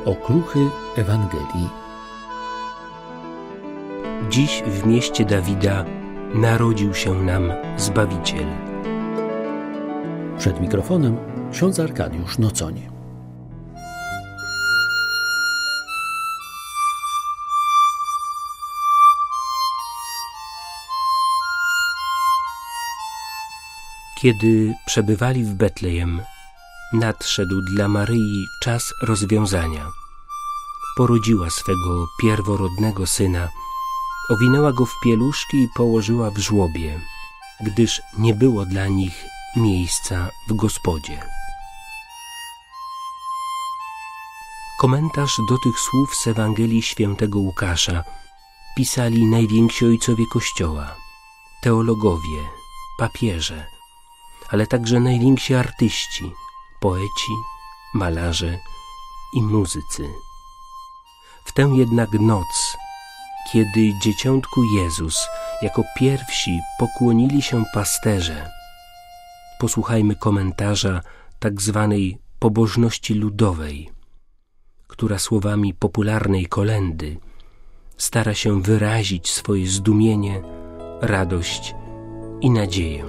Okruchy Ewangelii. Dziś w mieście Dawida narodził się nam Zbawiciel. Przed mikrofonem ksiądz Arkadiusz Nocoń. Kiedy przebywali w Betlejem, nadszedł dla Maryi czas rozwiązania. Porodziła swego pierworodnego syna, owinęła go w pieluszki i położyła w żłobie, gdyż nie było dla nich miejsca w gospodzie. Komentarz do tych słów z Ewangelii Świętego Łukasza pisali najwięksi ojcowie Kościoła, teologowie, papieże, ale także najwięksi artyści, poeci, malarze i muzycy. W tę jednak noc, kiedy dzieciątku Jezus jako pierwsi pokłonili się pasterze, posłuchajmy komentarza tak zwanej pobożności ludowej, która słowami popularnej kolędy stara się wyrazić swoje zdumienie, radość i nadzieję.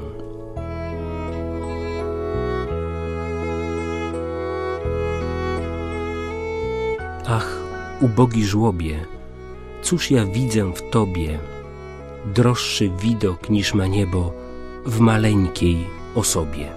Ach, ubogi żłobie, cóż ja widzę w Tobie, droższy widok niż ma niebo w maleńkiej osobie.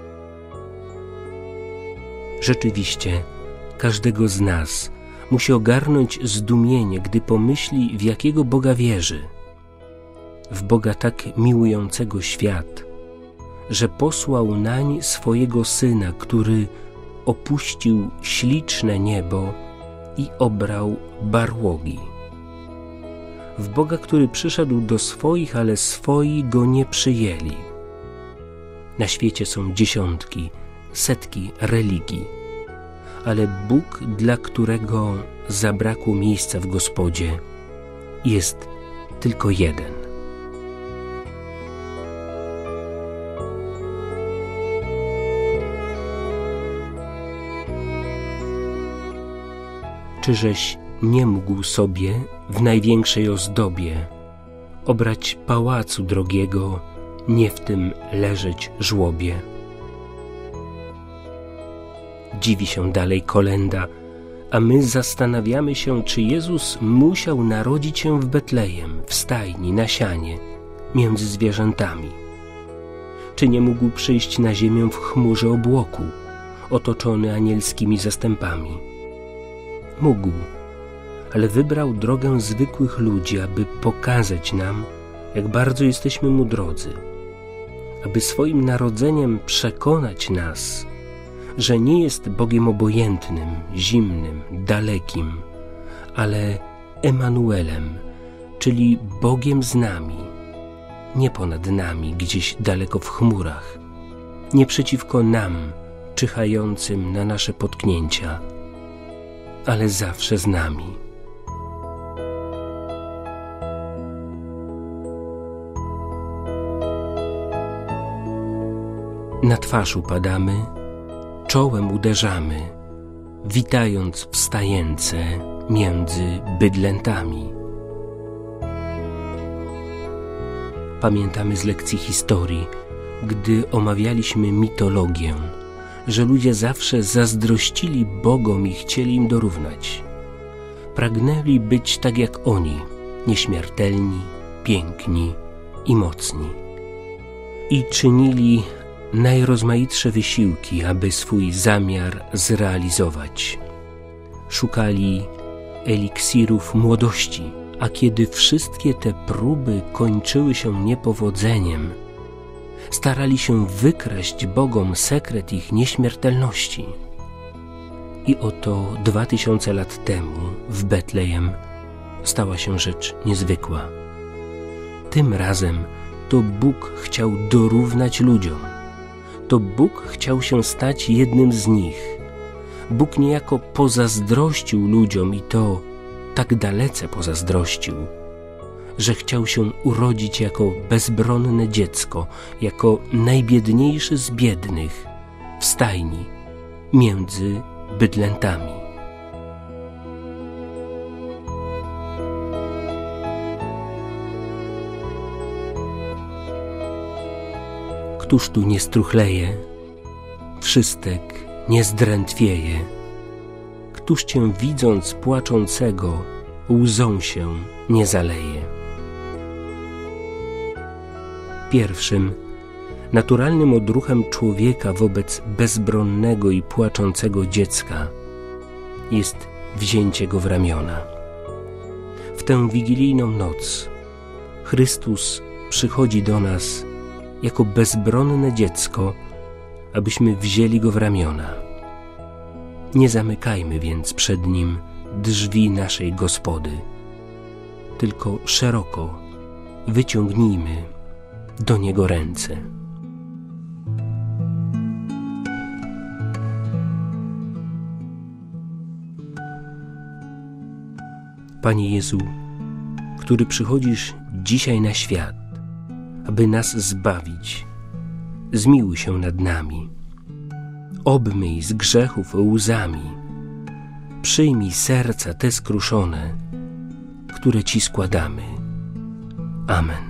Rzeczywiście, każdego z nas musi ogarnąć zdumienie, gdy pomyśli, w jakiego Boga wierzy. W Boga tak miłującego świat, że posłał nań swojego Syna, który opuścił śliczne niebo i obrał barłogi. W Boga, który przyszedł do swoich, ale swoi go nie przyjęli. Na świecie są dziesiątki, setki religii, ale Bóg, dla którego zabrakło miejsca w gospodzie, jest tylko jeden. Czyżeś nie mógł sobie w największej ozdobie obrać pałacu drogiego, nie w tym leżeć żłobie? Dziwi się dalej kolęda, a my zastanawiamy się, czy Jezus musiał narodzić się w Betlejem, w stajni, na sianie, między zwierzętami. Czy nie mógł przyjść na ziemię w chmurze obłoku, otoczony anielskimi zastępami? Mógł, ale wybrał drogę zwykłych ludzi, aby pokazać nam, jak bardzo jesteśmy mu drodzy, aby swoim narodzeniem przekonać nas, że nie jest Bogiem obojętnym, zimnym, dalekim, ale Emanuelem, czyli Bogiem z nami, nie ponad nami, gdzieś daleko w chmurach, nie przeciwko nam, czyhającym na nasze potknięcia, ale zawsze z nami. Na twarz upadamy, czołem uderzamy, witając wstające między bydlętami. Pamiętamy z lekcji historii, gdy omawialiśmy mitologię, że ludzie zawsze zazdrościli bogom i chcieli im dorównać. Pragnęli być tak jak oni, nieśmiertelni, piękni i mocni. I czynili najrozmaitsze wysiłki, aby swój zamiar zrealizować. Szukali eliksirów młodości, a kiedy wszystkie te próby kończyły się niepowodzeniem, starali się wykraść bogom sekret ich nieśmiertelności. I oto 2000 lat temu w Betlejem stała się rzecz niezwykła. Tym razem to Bóg chciał dorównać ludziom. To Bóg chciał się stać jednym z nich. Bóg niejako pozazdrościł ludziom i to tak dalece pozazdrościł, że chciał się urodzić jako bezbronne dziecko, jako najbiedniejszy z biednych w stajni między bydlętami. Któż tu nie struchleje? Wszystek nie zdrętwieje? Któż Cię widząc płaczącego, łzą się nie zaleje? Pierwszym, naturalnym odruchem człowieka wobec bezbronnego i płaczącego dziecka jest wzięcie go w ramiona. W tę wigilijną noc Chrystus przychodzi do nas jako bezbronne dziecko, abyśmy wzięli go w ramiona. Nie zamykajmy więc przed Nim drzwi naszej Gospody, tylko szeroko wyciągnijmy do Niego ręce. Panie Jezu, który przychodzisz dzisiaj na świat, aby nas zbawić, zmiłuj się nad nami. Obmyj z grzechów łzami, przyjmij serca te skruszone, które Ci składamy. Amen.